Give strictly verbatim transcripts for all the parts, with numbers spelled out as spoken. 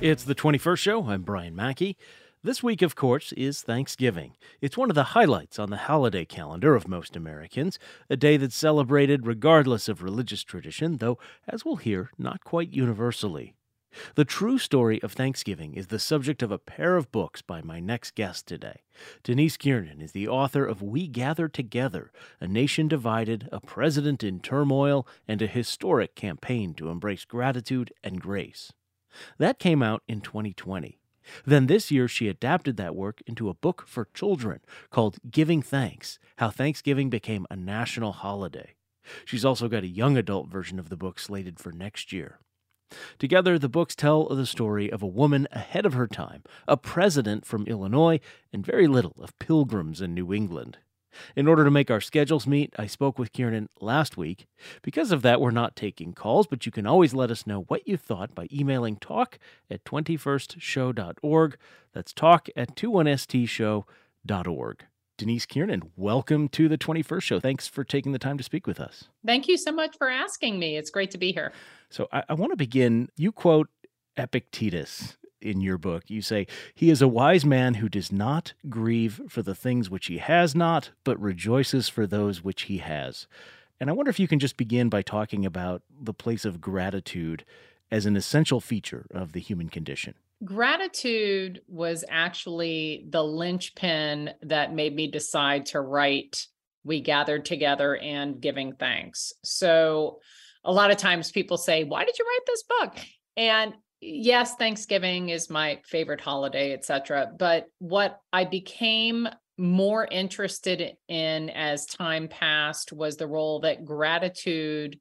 It's the twenty-first show. I'm Brian Mackey. This week, of course, is Thanksgiving. It's one of the highlights on the holiday calendar of most Americans, a day that's celebrated regardless of religious tradition, though, as we'll hear, not quite universally. The true story of Thanksgiving is the subject of a pair of books by my next guest today. Denise Kiernan is the author of We Gather Together, A Nation Divided, A President in Turmoil, and a Historic Campaign to Embrace Gratitude and Grace. That came out in twenty twenty. Then this year, she adapted that work into a book for children called Giving Thanks, How Thanksgiving Became a National Holiday. She's also got a young adult version of the book slated for next year. Together, the books tell the story of a woman ahead of her time, a president from Illinois, and very little of pilgrims in New England. In order to make our schedules meet, I spoke with Kiernan last week. Because of that, we're not taking calls, but you can always let us know what you thought by emailing talk at twenty-first show dot org. That's talk at twenty-one s t show dot org. Denise Kiernan, welcome to the twenty-first Show. Thanks for taking the time to speak with us. Thank you so much for asking me. It's great to be here. So I, I want to begin. You quote Epictetus in your book. You say, "He is a wise man who does not grieve for the things which he has not, but rejoices for those which he has." And I wonder if you can just begin by talking about the place of gratitude as an essential feature of the human condition. Gratitude was actually the linchpin that made me decide to write We Gathered Together and Giving Thanks. So a lot of times people say, why did you write this book? And yes, Thanksgiving is my favorite holiday, et cetera. But what I became more interested in as time passed was the role that gratitude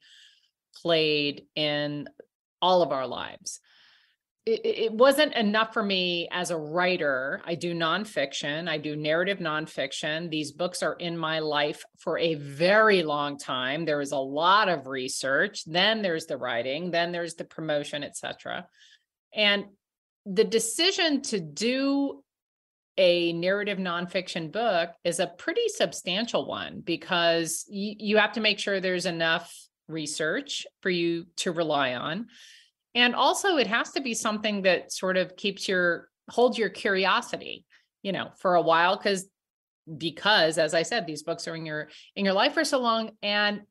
played in all of our lives. It, it wasn't enough for me as a writer. I do nonfiction. I do narrative nonfiction. These books are in my life for a very long time. There is a lot of research. Then there's the writing. Then there's the promotion, et cetera. And the decision to do a narrative nonfiction book is a pretty substantial one because you, you have to make sure there's enough research for you to rely on. And also it has to be something that sort of keeps your, holds your curiosity, you know, for a while, because, because as I said, these books are in your, in your life for so long. And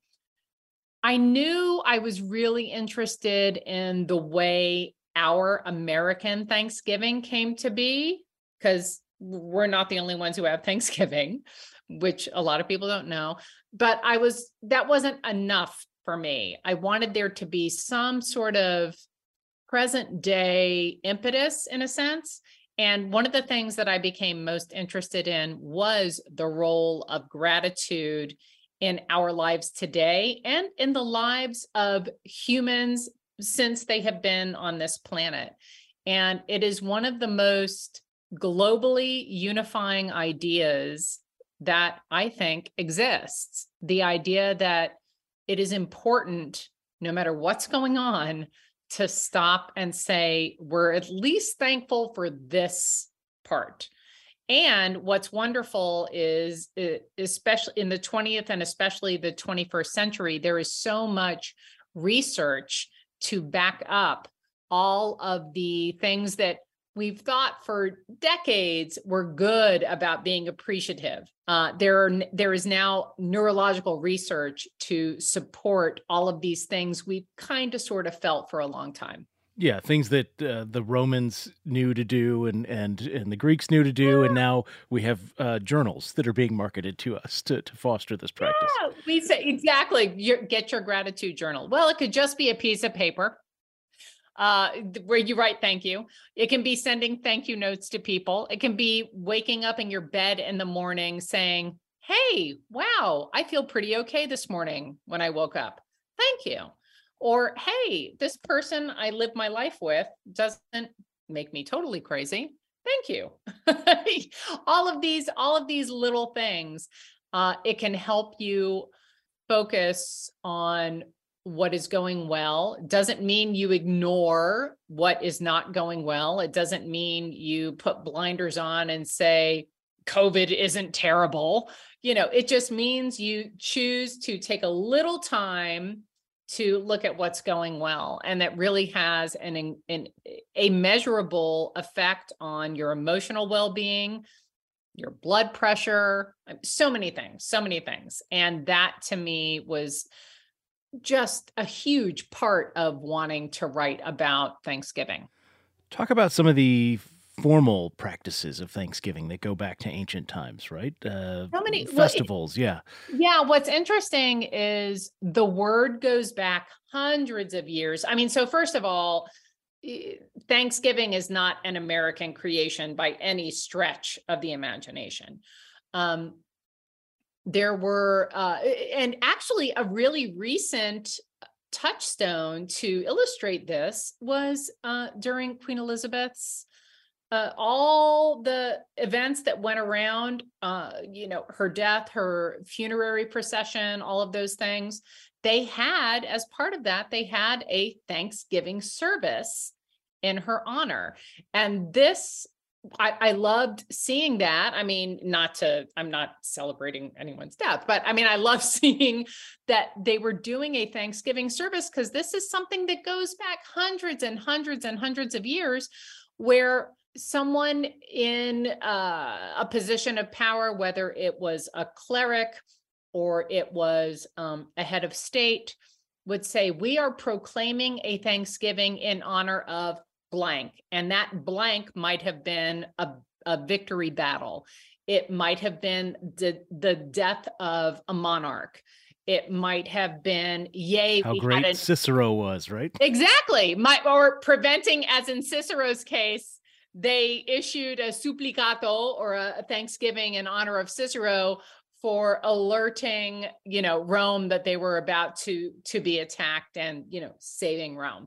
I knew I was really interested in the way our American Thanksgiving came to be, because we're not the only ones who have Thanksgiving, which a lot of people don't know. But I was, that wasn't enough for me. I wanted there to be some sort of present day impetus in a sense. And one of the things that I became most interested in was the role of gratitude in our lives today and in the lives of humans since they have been on this planet. And it is one of the most globally unifying ideas that I think exists. The idea that it is important, no matter what's going on, to stop and say, we're at least thankful for this part. And what's wonderful is, especially in the twentieth and especially the twenty-first century, there is so much research to back up all of the things that we've thought for decades were good about being appreciative. Uh, there, are, there is now neurological research to support all of these things we've kind of sort of felt for a long time. Yeah, things that uh, the Romans knew to do and, and, and the Greeks knew to do, yeah. And now we have uh, journals that are being marketed to us to, to foster this practice. Yeah, we say, exactly, your, get your gratitude journal. Well, it could just be a piece of paper uh, where you write thank you. It can be sending thank you notes to people. It can be waking up in your bed in the morning saying, hey, wow, I feel pretty okay this morning when I woke up. Thank you. Or, hey, this person I live my life with doesn't make me totally crazy. Thank you. all of these, all of these little things, uh, it can help you focus on what is going well. It doesn't mean you ignore what is not going well. It doesn't mean you put blinders on and say, COVID isn't terrible. You know, it just means you choose to take a little time to look at what's going well. And that really has an, an a measurable effect on your emotional well-being, your blood pressure, so many things, so many things. And that to me was just a huge part of wanting to write about Thanksgiving. Talk about some of the formal practices of Thanksgiving that go back to ancient times, right? Uh, How many well, it- festivals, yeah. Yeah, what's interesting is the word goes back hundreds of years. I mean, so first of all, eh, Thanksgiving is not an American creation by any stretch of the imagination. Um, there were, uh, and actually a really recent touchstone to illustrate this was uh, during Queen Elizabeth's uh, all the events that went around, uh, you know, her death, her funerary procession, all of those things. They had, as part of that, they had a Thanksgiving service in her honor. And this, I, I loved seeing that. I mean, not to, I'm not celebrating anyone's death, but I mean, I love seeing that they were doing a Thanksgiving service because this is something that goes back hundreds and hundreds and hundreds of years where someone in uh, a position of power, whether it was a cleric or it was um, a head of state, would say, we are proclaiming a Thanksgiving in honor of blank. And that blank might have been a, a victory battle. It might have been the, the death of a monarch. It might have been, yay, how we great had an, Cicero was, right? Exactly. My, or preventing, as in Cicero's case, they issued a supplicato or a Thanksgiving in honor of Cicero for alerting, you know, Rome that they were about to, to be attacked and, you know, saving Rome.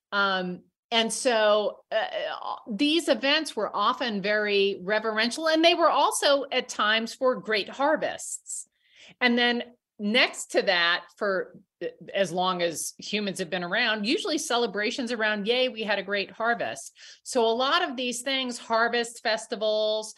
Um, and so uh, these events were often very reverential, and they were also at times for great harvests. And then next to that, for as long as humans have been around, usually celebrations around, yay, we had a great harvest. So a lot of these things, harvest festivals,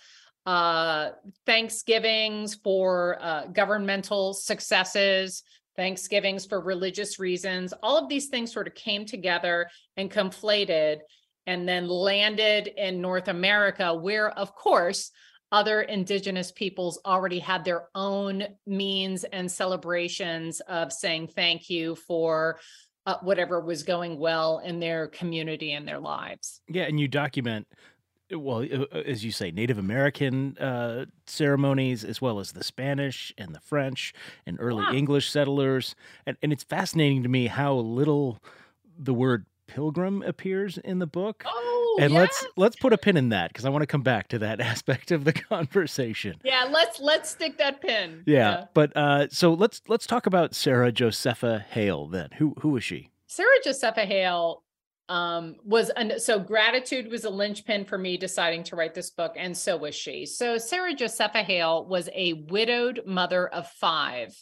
uh, Thanksgivings for uh, governmental successes, Thanksgivings for religious reasons, all of these things sort of came together and conflated and then landed in North America, where, of course, other indigenous peoples already had their own means and celebrations of saying thank you for uh, whatever was going well in their community and their lives. Yeah, and you document, well, as you say, Native American uh, ceremonies, as well as the Spanish and the French and early Yeah. English settlers. And, and it's fascinating to me how little the word pilgrim appears in the book. Oh, and yes. let's let's put a pin in that, because I want to come back to that aspect of the conversation. Yeah, let's let's stick that pin. Yeah, Yeah. but uh, so let's let's talk about Sarah Josepha Hale then. Who who is she? Sarah Josepha Hale um, was, an, so gratitude was a linchpin for me deciding to write this book, and so was she. So Sarah Josepha Hale was a widowed mother of five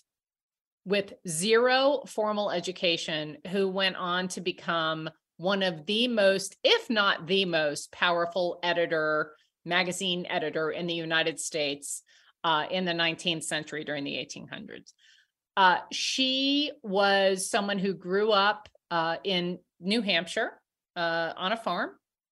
with zero formal education, who went on to become one of the most, if not the most powerful editor, magazine editor in the United States uh, in the nineteenth century during the eighteen hundreds. Uh, she was someone who grew up uh, in New Hampshire uh, on a farm.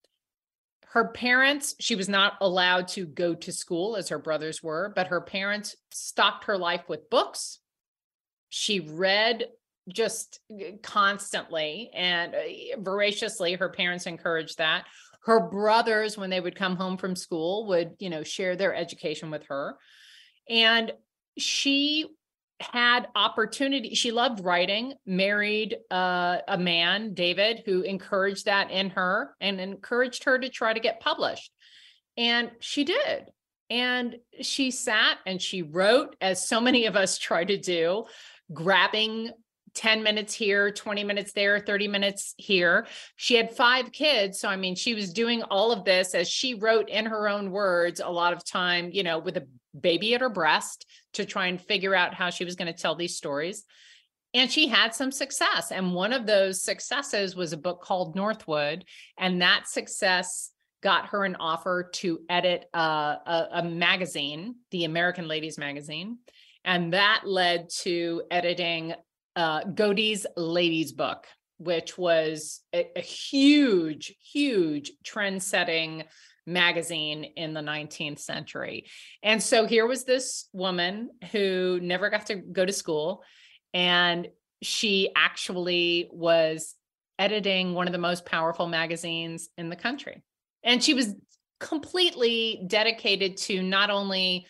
Her parents, she was not allowed to go to school as her brothers were, but her parents stocked her life with books. She read just constantly and voraciously. Her parents encouraged that. Her brothers, when they would come home from school, would, you know, share their education with her. And she had opportunity. She loved writing, married uh, a man, David, who encouraged that in her and encouraged her to try to get published. And she did. And she sat and she wrote, as so many of us try to do, grabbing ten minutes here, twenty minutes there, thirty minutes here. She had five kids. So, I mean, she was doing all of this as she wrote in her own words, a lot of time, you know, with a baby at her breast, to try and figure out how she was going to tell these stories. And she had some success. And one of those successes was a book called Northwood. And that success got her an offer to edit a, a, a magazine, the American Ladies magazine. And that led to editing uh, Godey's Ladies Book, which was a, a huge, huge trend-setting magazine in the nineteenth century. And so here was this woman who never got to go to school, and she actually was editing one of the most powerful magazines in the country. And she was completely dedicated to not only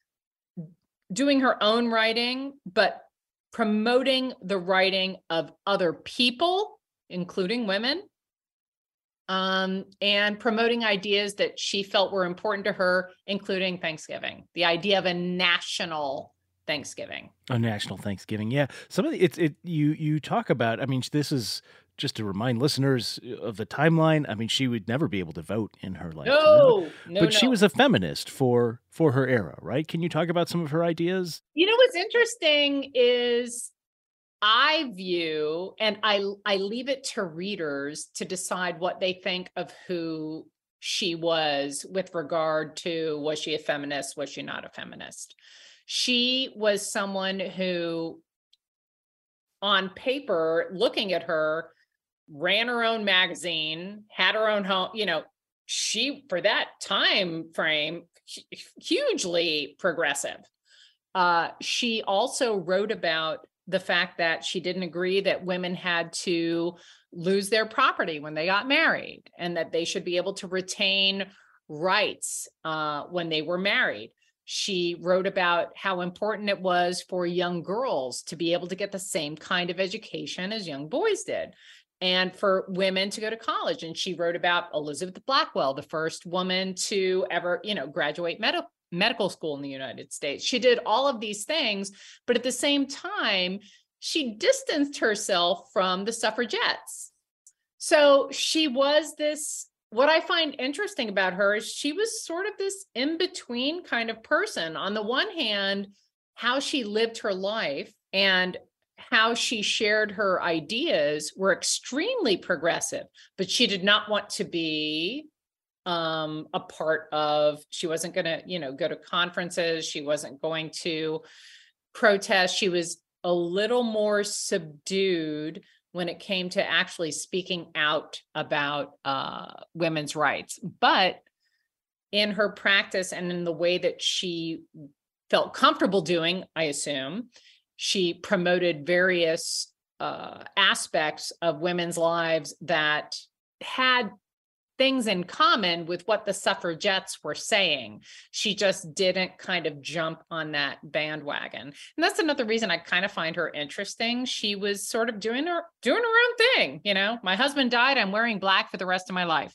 doing her own writing, but promoting the writing of other people, including women, um, and promoting ideas that she felt were important to her, including Thanksgiving, the idea of a national Thanksgiving. A national Thanksgiving, yeah. Some of the, it's it you you talk about. I mean, this is just to remind listeners of the timeline. I mean, she would never be able to vote in her lifetime, no, no, but she no. was a feminist for for her era, right? Can you talk about some of her ideas? You know, what's interesting is I view, and I I leave it to readers to decide what they think of who she was with regard to, was she a feminist? Was she not a feminist? She was someone who, on paper, looking at her, ran her own magazine, had her own home, you know, she, for that time frame, hugely progressive. Uh, she also wrote about the fact that she didn't agree that women had to lose their property when they got married, and that they should be able to retain rights uh, when they were married. She wrote about how important it was for young girls to be able to get the same kind of education as young boys did, and for women to go to college. And she wrote about Elizabeth Blackwell, the first woman to ever, you know, graduate medical medical school in the United States. She did all of these things, but at the same time, she distanced herself from the suffragettes. So she was this, what I find interesting about her is she was sort of this in-between kind of person. On the one hand, how she lived her life and how she shared her ideas were extremely progressive, but she did not want to be um, a part of, she wasn't going to, you know, go to conferences. She wasn't going to protest. She was a little more subdued when it came to actually speaking out about uh, women's rights. But in her practice and in the way that she felt comfortable doing, I assume, she promoted various uh, aspects of women's lives that had things in common with what the suffragettes were saying. She just didn't kind of jump on that bandwagon. And that's another reason I kind of find her interesting. She was sort of doing her doing her own thing. You know, my husband died, I'm wearing black for the rest of my life.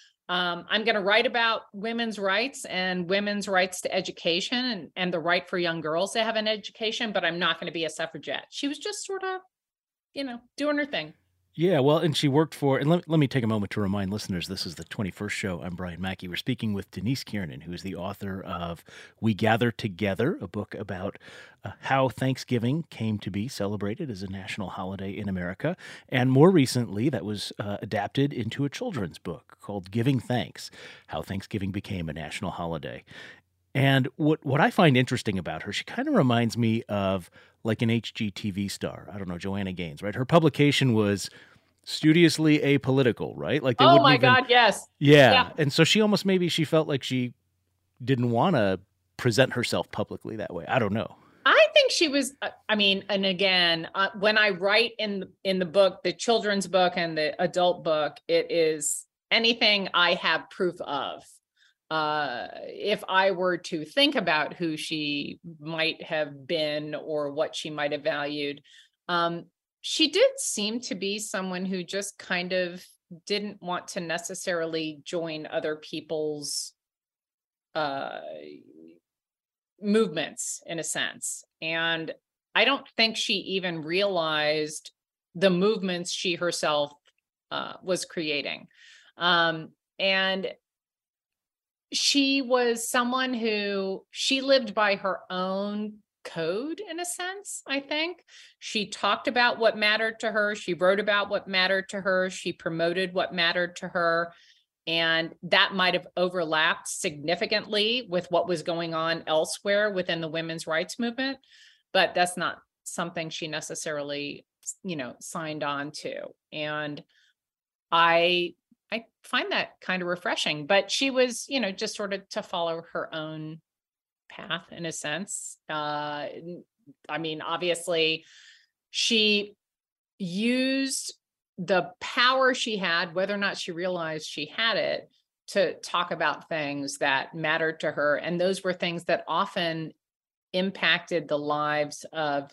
Um, I'm going to write about women's rights and women's rights to education and, and the right for young girls to have an education, but I'm not going to be a suffragette. She was just sort of, you know, doing her thing. Yeah, well, and she worked for, and let, let me take a moment to remind listeners, this is the twenty-first show. I'm Brian Mackey. We're speaking with Denise Kiernan, who is the author of We Gather Together, a book about uh, how Thanksgiving came to be celebrated as a national holiday in America. And more recently, that was uh, adapted into a children's book called Giving Thanks, How Thanksgiving Became a National Holiday. And what, what I find interesting about her, she kind of reminds me of like an H G T V star. I don't know, Joanna Gaines, right? Her publication was studiously apolitical, right? Like they oh wouldn't my even, God, yes. yeah. yeah. And so she almost, maybe she felt like she didn't want to present herself publicly that way. I don't know. I think she was, I mean, and again, uh, when I write in, in the book, the children's book and the adult book, it is anything I have proof of. Uh, if I were to think about who she might have been or what she might have valued, um, she did seem to be someone who just kind of didn't want to necessarily join other people's uh, movements, in a sense. And I don't think she even realized the movements she herself uh, was creating. Um, and she was someone who, she lived by her own code, in a sense, I think. She talked about what mattered to her. She wrote about what mattered to her. She promoted what mattered to her. And that might have overlapped significantly with what was going on elsewhere within the women's rights movement. But that's not something she necessarily, you know, signed on to. And I I find that kind of refreshing. But she was, you know, just sort of to follow her own path in a sense. Uh, I mean, obviously, she used the power she had, whether or not she realized she had it, to talk about things that mattered to her. And those were things that often impacted the lives of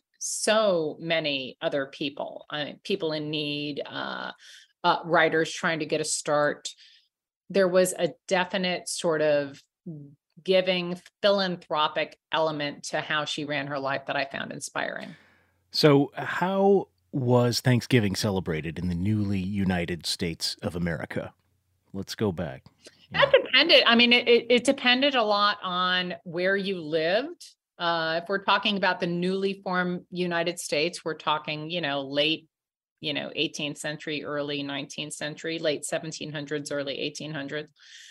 so many other people, I mean, people in need, uh, uh, writers trying to get a start. There was a definite sort of giving philanthropic element to how she ran her life that I found inspiring. So, how was Thanksgiving celebrated in the newly United States of America? Let's go back. That Yeah. depended. I mean, it, it, it depended a lot on where you lived. Uh, if we're talking about the newly formed United States, we're talking, you know, late, you know, eighteenth century, early nineteenth century, late seventeen hundreds, early eighteen hundreds.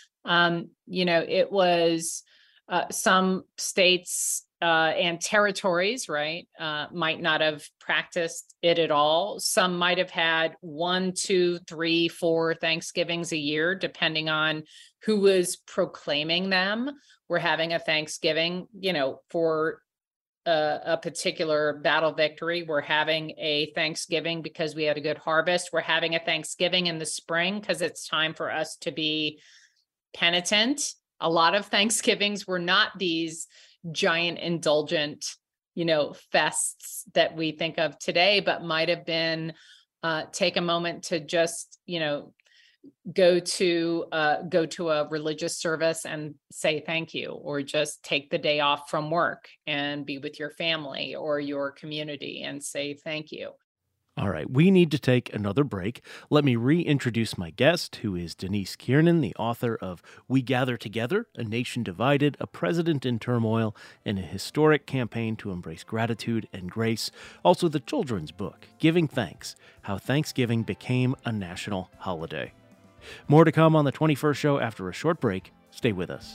Um, you know, it was uh, some states uh, and territories, right, uh, might not have practiced it at all. Some might have had one, two, three, four Thanksgivings a year, depending on who was proclaiming them. We're having a Thanksgiving, you know, for a, a particular battle victory. We're having a Thanksgiving because we had a good harvest. We're having a Thanksgiving in the spring because it's time for us to be penitent. A lot of Thanksgivings were not these giant indulgent, you know, fests that we think of today, but might have been uh, take a moment to just, you know, go to uh, go to a religious service and say thank you, or just take the day off from work and be with your family or your community and say thank you. All right, we need to take another break. Let me reintroduce my guest, who is Denise Kiernan, the author of We Gather Together, A Nation Divided, A President in Turmoil, and a Historic Campaign to Embrace Gratitude and Grace. Also the children's book, Giving Thanks, How Thanksgiving Became a National Holiday. More to come on the twenty-first show after a short break. Stay with us.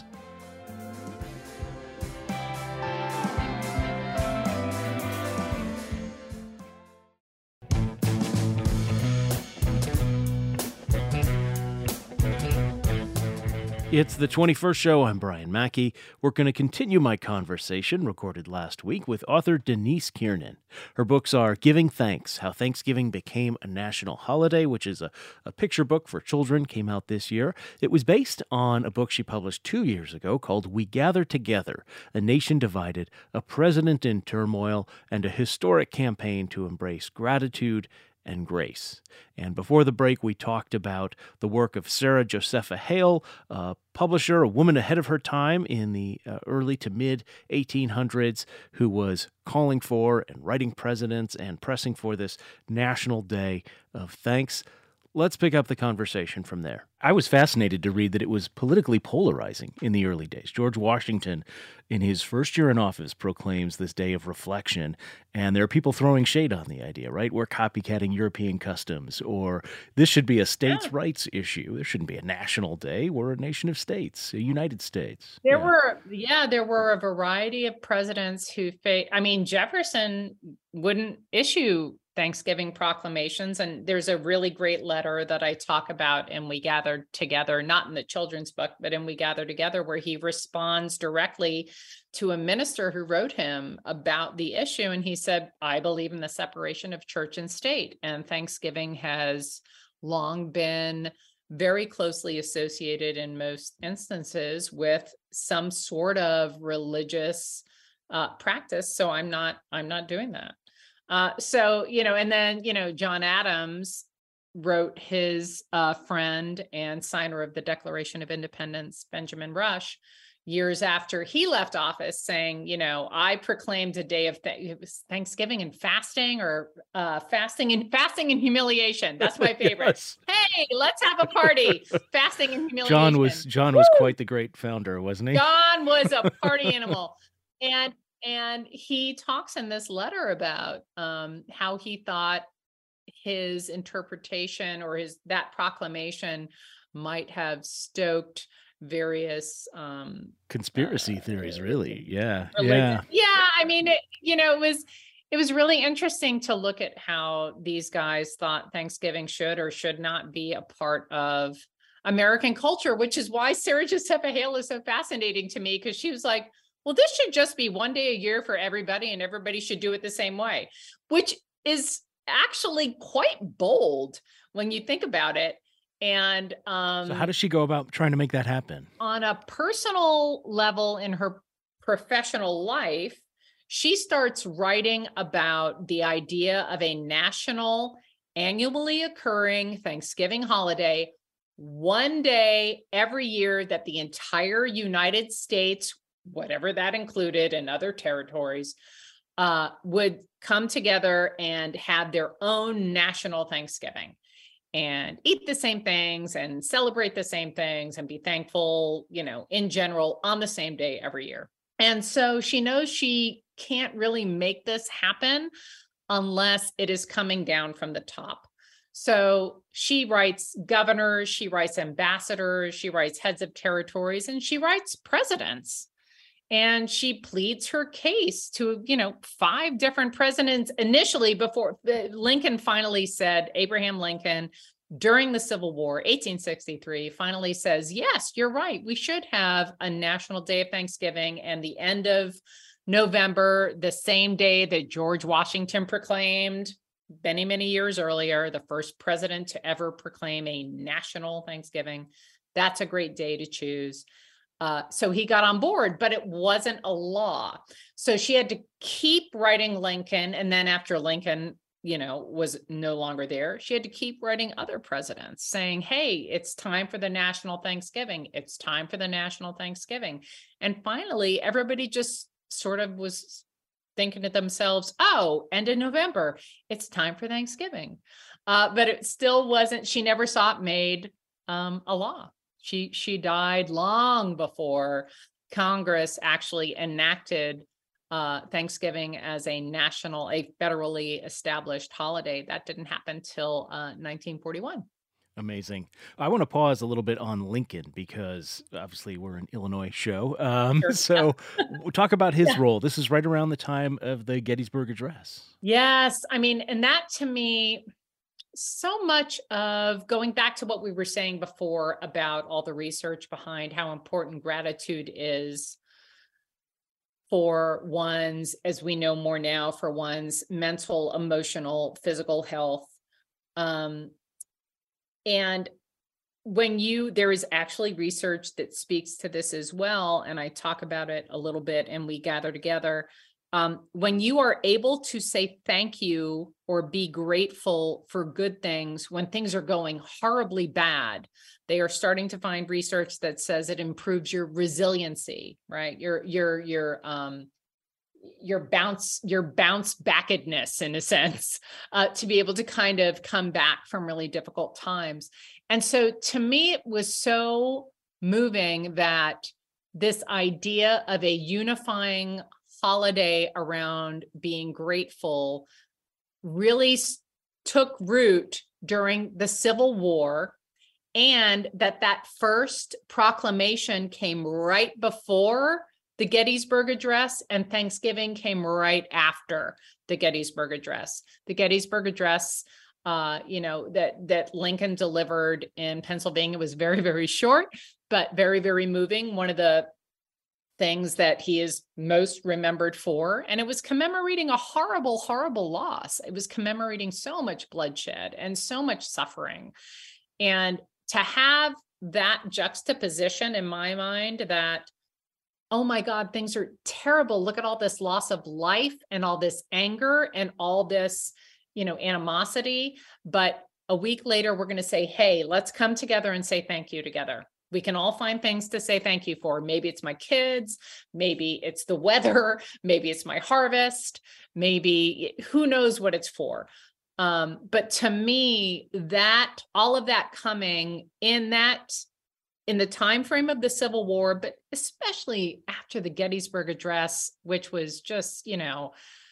It's the twenty-first show. I'm Brian Mackey. We're going to continue my conversation recorded last week with author Denise Kiernan. Her books are Giving Thanks, How Thanksgiving Became a National Holiday, which is a, a picture book for children, came out this year. It was based on a book she published two years ago called We Gather Together, A Nation Divided, A President in Turmoil, and a Historic Campaign to Embrace Gratitude and Grace. And before the break, we talked about the work of Sarah Josepha Hale, a publisher, a woman ahead of her time in the uh, early to mid eighteen hundreds, who was calling for and writing presidents and pressing for this National Day of Thanks. Let's pick up the conversation from there. I was fascinated to read that it was politically polarizing in the early days. George Washington, in his first year in office, proclaims this day of reflection, and there are people throwing shade on the idea, right? We're copycatting European customs, or this should be a states' Yeah. rights issue. There shouldn't be a national day. We're a nation of states, a United States. There Yeah. were, yeah, there were a variety of presidents who, fa- I mean, Jefferson wouldn't issue Thanksgiving proclamations. And there's a really great letter that I talk about in We Gathered Together, not in the children's book, but in We Gather Together, where he responds directly to a minister who wrote him about the issue. And he said, I believe in the separation of church and state. And Thanksgiving has long been very closely associated in most instances with some sort of religious uh, practice. So I'm not, I'm not doing that. Uh, so, you know, and then, you know, John Adams wrote his uh, friend and signer of the Declaration of Independence, Benjamin Rush, years after he left office, saying, you know, I proclaimed a day of th- it was Thanksgiving and fasting, or uh, fasting and fasting and humiliation. That's my favorite. Yes. Hey, let's have a party. Fasting and humiliation. John was John was quite the great founder, wasn't he? John was a party animal. And And he talks in this letter about um, how he thought his interpretation or his that proclamation might have stoked various um, Conspiracy uh, theories, really. Yeah. religion. Yeah. Yeah, I mean, it, you know, it was It was really interesting to look at how these guys thought Thanksgiving should or should not be a part of American culture, which is why Sarah Josepha Hale is so fascinating to me, because she was like, well, this should just be one day a year for everybody, and everybody should do it the same way, which is actually quite bold when you think about it. And um, So how does she go about trying to make that happen? on a personal level in her professional life, she starts writing about the idea of a national, annually occurring Thanksgiving holiday, one day every year that the entire United States, whatever that included, and other territories, uh, would come together and have their own national Thanksgiving and eat the same things and celebrate the same things and be thankful, you know, in general on the same day every year. And so she knows she can't really make this happen unless it is coming down from the top. So she writes governors, she writes ambassadors, she writes heads of territories, and she writes presidents. And she pleads her case to, you know, five different presidents initially before Lincoln finally said, Abraham Lincoln, during the Civil War, eighteen sixty-three, finally says, yes, you're right. We should have a national day of Thanksgiving, and the end of November, the same day that George Washington proclaimed many, many years earlier, the first president to ever proclaim a national Thanksgiving. That's a great day to choose. Uh, so he got on board, but it wasn't a law. So she had to keep writing Lincoln. And then after Lincoln, you know, was no longer there, she had to keep writing other presidents saying, hey, it's time for the national Thanksgiving. It's time for the national Thanksgiving. And finally, everybody just sort of was thinking to themselves, oh, end of November, it's time for Thanksgiving. Uh, but it still wasn't, she never saw it made um, a law. She she died long before Congress actually enacted uh, Thanksgiving as a national, a federally established holiday. That didn't happen till uh, nineteen forty-one. Amazing. I want to pause a little bit on Lincoln because obviously we're an Illinois show. Um, Sure. so we'll talk about his Yeah. role. This is right around the time of the Gettysburg Address. Yes, I mean, and that to me, so much of going back to what we were saying before about all the research behind how important gratitude is for one's, as we know more now, for one's mental, emotional, physical health. Um, and when you, there is actually research that speaks to this as well, and I talk about it a little bit and we gather together. Um, when you are able to say thank you or be grateful for good things when things are going horribly bad, they are starting to find research that says it improves your resiliency, right? Your your your um your bounce your bounce backedness in a sense, uh, to be able to kind of come back from really difficult times. And so to me, it was so moving that this idea of a unifying holiday around being grateful really s- took root during the Civil War, and that that first proclamation came right before the Gettysburg Address, and Thanksgiving came right after the Gettysburg Address. The Gettysburg Address, uh, you know, that that Lincoln delivered in Pennsylvania was very, very short, but very, very moving. One of the things that he is most remembered for. And it was commemorating a horrible, horrible loss. It was commemorating so much bloodshed and so much suffering. And to have that juxtaposition in my mind that, oh my God, things are terrible. Look at all this loss of life and all this anger and all this, you know, animosity. But a week later, we're going to say, hey, let's come together and say thank you together. We can all find things to say thank you for. Maybe it's my kids, maybe it's the weather, maybe it's my harvest, maybe who knows what it's for. Um, but to me, that all of that coming in that in the time frame of the Civil War, but especially after the Gettysburg Address, which was just, you know,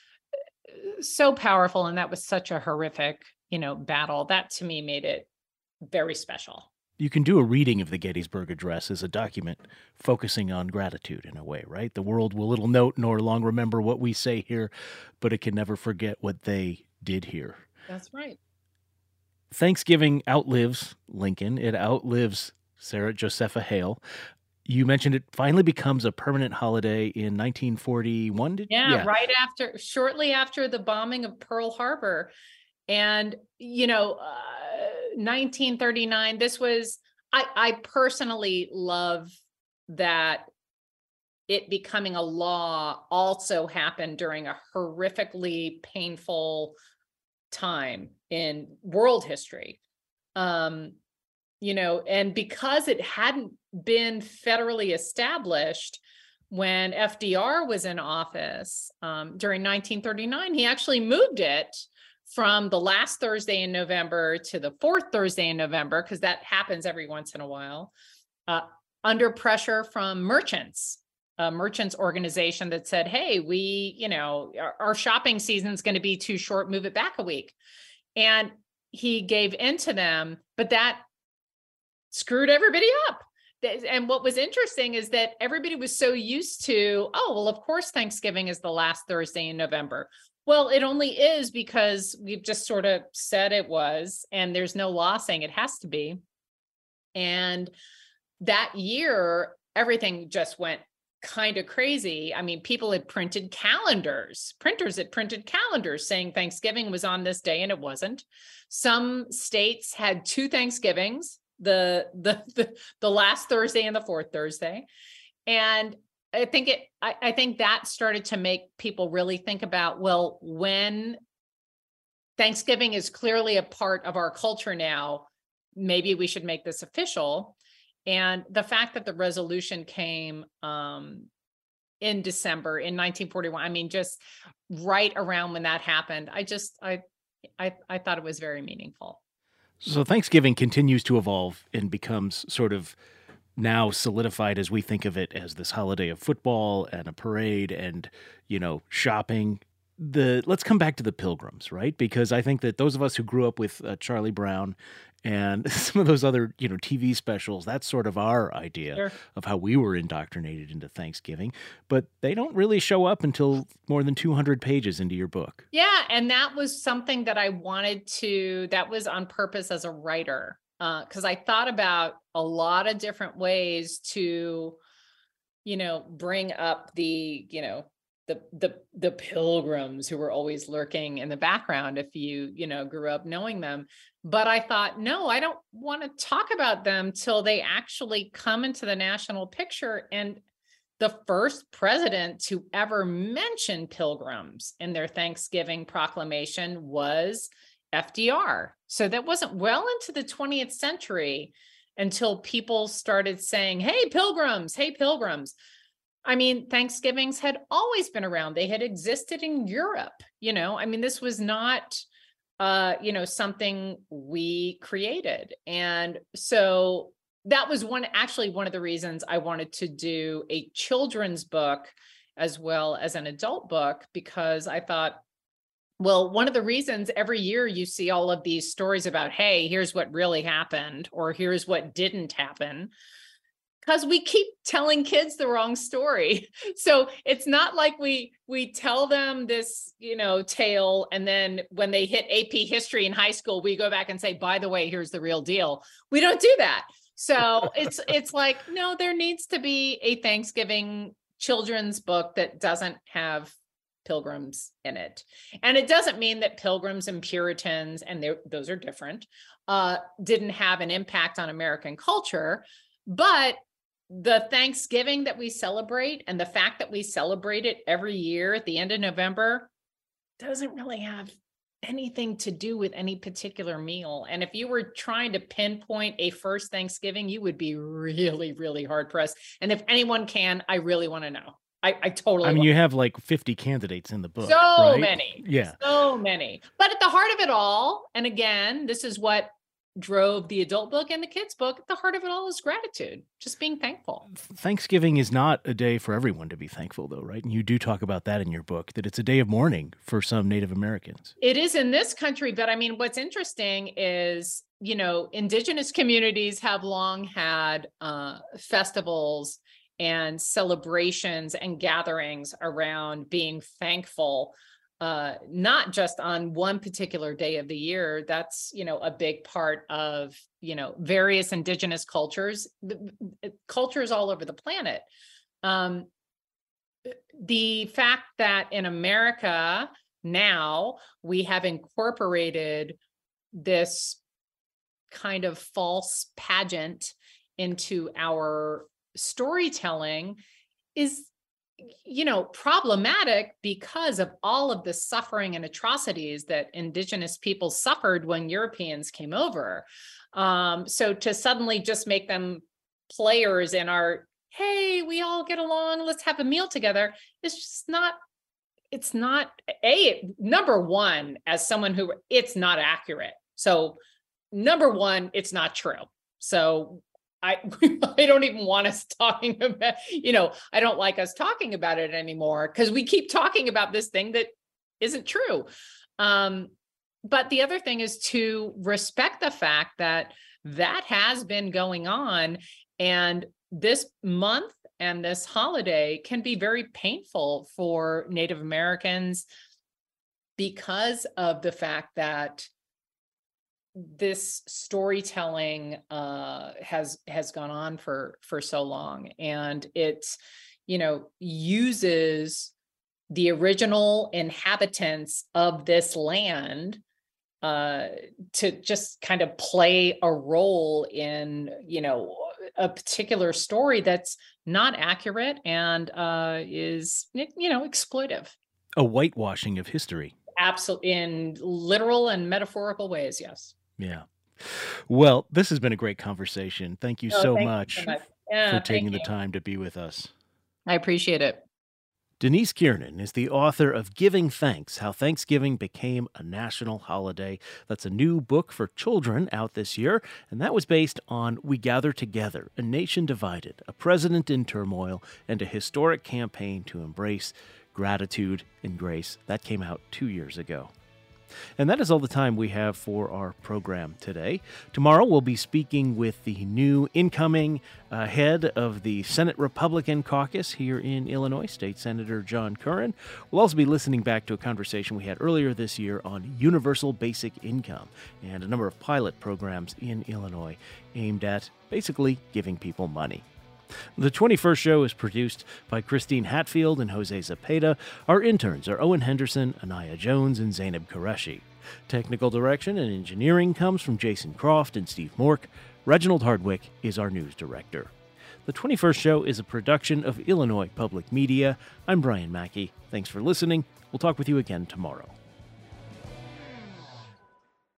so powerful, and that was such a horrific, you know, battle. That to me made it very special. You can do a reading of the Gettysburg Address as a document focusing on gratitude in a way, right? The world will little note nor long remember what we say here, but it can never forget what they did here. That's right. Thanksgiving outlives Lincoln. It outlives Sarah Josepha Hale. You mentioned it finally becomes a permanent holiday in nineteen forty-one. Did, yeah, yeah, right after, shortly after the bombing of Pearl Harbor. And, you know, uh, nineteen thirty-nine, this was, I, I personally love that it becoming a law also happened during a horrifically painful time in world history. Um, you know, and because it hadn't been federally established when F D R was in office um, during nineteen thirty-nine, he actually moved it from the last Thursday in November to the fourth Thursday in November, because that happens every once in a while, uh, under pressure from merchants, a merchants organization that said, hey, we, you know, our, our shopping season is going to be too short, move it back a week. And he gave in to them, but that screwed everybody up. And what was interesting is that everybody was so used to, oh, well, of course, Thanksgiving is the last Thursday in November. Well, it only is because we've just sort of said it was, and there's no law saying it has to be. And that year, everything just went kind of crazy. I mean, people had printed calendars, printers had printed calendars saying Thanksgiving was on this day, and it wasn't. Some states had two Thanksgivings, the the the, the last Thursday and the fourth Thursday. And I think it, I, I think that started to make people really think about, well, when Thanksgiving is clearly a part of our culture now, maybe we should make this official. And the fact that the resolution came um, in December in nineteen forty-one, I mean, just right around when that happened, I just, I, I, I thought it was very meaningful. So Thanksgiving continues to evolve and becomes sort of now solidified as we think of it as this holiday of football and a parade and, you know, shopping. The let's come back to the Pilgrims, right? Because I think that those of us who grew up with uh, Charlie Brown and some of those other, you know, T V specials, that's sort of our idea sure. of how we were indoctrinated into Thanksgiving. But they don't really show up until more than two hundred pages into your book. Yeah, and that was something that I wanted to, that was on purpose as a writer. Because uh, I thought about a lot of different ways to, you know, bring up the, you know, the the the pilgrims who were always lurking in the background if you, you know, grew up knowing them. But I thought, no, I don't want to talk about them till they actually come into the national picture. And the first president to ever mention pilgrims in their Thanksgiving proclamation was F D R. So that wasn't well into the twentieth century until people started saying, hey, pilgrims, hey, pilgrims. I mean, Thanksgivings had always been around. They had existed in Europe. You know, I mean, this was not, uh, you know, something we created. And so that was one, actually one of the reasons I wanted to do a children's book as well as an adult book, because I thought, well, one of the reasons every year you see all of these stories about, hey, here's what really happened, or here's what didn't happen, because we keep telling kids the wrong story. So it's not like we we tell them this, you know, tale, and then when they hit A P history in high school, we go back and say, by the way, here's the real deal. We don't do that. So it's it's like, no, there needs to be a Thanksgiving children's book that doesn't have pilgrims in it. And it doesn't mean that pilgrims and Puritans, and those are different, uh, didn't have an impact on American culture. But the Thanksgiving that we celebrate and the fact that we celebrate it every year at the end of November doesn't really have anything to do with any particular meal. And if you were trying to pinpoint a first Thanksgiving, you would be really, really hard pressed. And if anyone can, I really want to know. I, I totally. I mean, you have like fifty candidates in the book. So right? many. Yeah. So many. But at the heart of it all, and again, this is what drove the adult book and the kids book, at the heart of it all is gratitude, just being thankful. Thanksgiving is not a day for everyone to be thankful, though, right? And you do talk about that in your book, that it's a day of mourning for some Native Americans. It is in this country, but I mean, what's interesting is you know, indigenous communities have long had uh, festivals and celebrations and gatherings around being thankful, uh, not just on one particular day of the year. That's, you know, a big part of, you know, various indigenous cultures, cultures all over the planet. Um, the fact that in America now we have incorporated this kind of false pageant into our storytelling is, you know, problematic because of all of the suffering and atrocities that indigenous people suffered when Europeans came over. Um, so to suddenly just make them players in our, hey, we all get along, let's have a meal together, is just not, it's not, a, number one, as someone who, it's not accurate. So number one, it's not true. So I, I don't even want us talking about, you know, I don't like us talking about it anymore because we keep talking about this thing that isn't true. Um, but the other thing is to respect the fact that that has been going on, and this month and this holiday can be very painful for Native Americans because of the fact that this storytelling uh, has has gone on for for so long, and it's, you know, uses the original inhabitants of this land uh, to just kind of play a role in, you know, a particular story that's not accurate and uh, is, you know, exploitive. A whitewashing of history. Absolutely, in literal and metaphorical ways, yes. Yeah. Well, this has been a great conversation. Thank you, oh, so, thank much you so much yeah, for taking the time to be with us. I appreciate it. Denise Kiernan is the author of Giving Thanks, How Thanksgiving Became a National Holiday. That's a new book for children out this year, and that was based on We Gather Together, A Nation Divided, A President in Turmoil, and a historic campaign to embrace gratitude and grace. That came out two years ago. And that is all the time we have for our program today. Tomorrow we'll be speaking with the new incoming uh, head of the Senate Republican caucus here in Illinois, State Senator John Curran. We'll also be listening back to a conversation we had earlier this year on universal basic income and a number of pilot programs in Illinois aimed at basically giving people money. The twenty-first show is produced by Christine Hatfield and Jose Zepeda. Our interns are Owen Henderson, Anaya Jones, and Zainab Qureshi. Technical direction and engineering comes from Jason Croft and Steve Mork. Reginald Hardwick is our news director. The twenty-first show is a production of Illinois Public Media. I'm Brian Mackey. Thanks for listening. We'll talk with you again tomorrow.